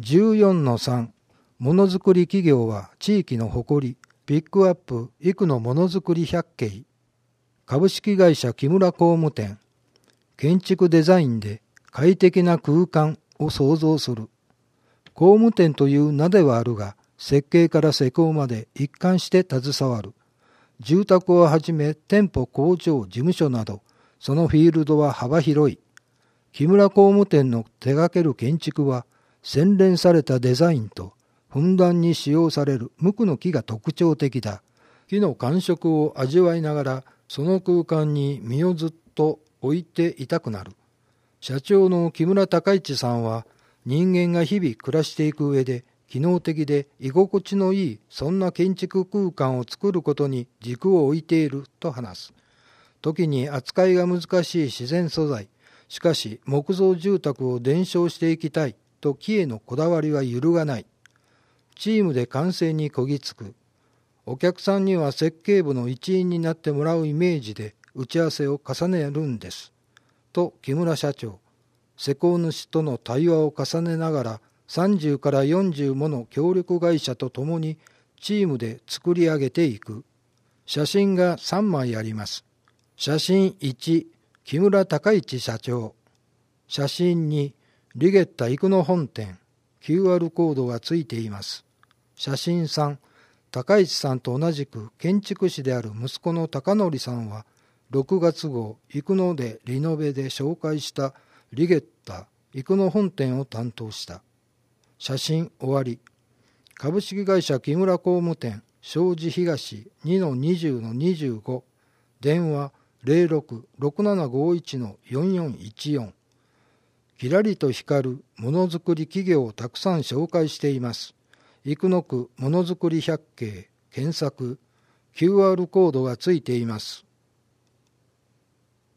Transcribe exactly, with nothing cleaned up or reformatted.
じゅうよんのさん ものづくり企業は地域の誇り、ピックアップ生野ものづくり百景。株式会社木村工務店。建築デザインで快適な空間を創造する。工務店という名ではあるが、設計から施工まで一貫して携わる。住宅をはじめ店舗、工場、事務所など、そのフィールドは幅広い。木村工務店の手掛ける建築は、洗練されたデザインと、ふんだんに使用される無垢の木が特徴的だ。木の感触を味わいながら、その空間に身をずっと置いていたくなる。社長の木村隆一さんは、人間が日々暮らしていく上で、機能的で居心地のいいそんな建築空間を作ることに軸を置いていると話す。時に扱いが難しい自然素材、しかし木造住宅を伝承していきたいと木へのこだわりは揺るがない。チームで完成にこぎつく。お客さんには設計部の一員になってもらうイメージで打ち合わせを重ねるんです。と木村社長、施工主との対話を重ねながらさんじゅうからよんじゅうもの協力会社とともにチームで作り上げていく。写真がさんまいあります。写真いち、木村隆一社長。写真に、リゲッタ生野本店。キューアール コードがついています。写真さん、高市さんと同じく建築士である息子の貴則さんは、ろくがつ号生野でリノベで紹介したリゲッタ生野本店を担当した。写真終わり。株式会社木村工務店、庄司東 にのにじゅうのにじゅうご。電話 ゼロろく ろくななごいちのよんよんいちよん。きらりと光るものづくり企業をたくさん紹介しています。生野区ものづくり百景検索、キューアール コードがついています。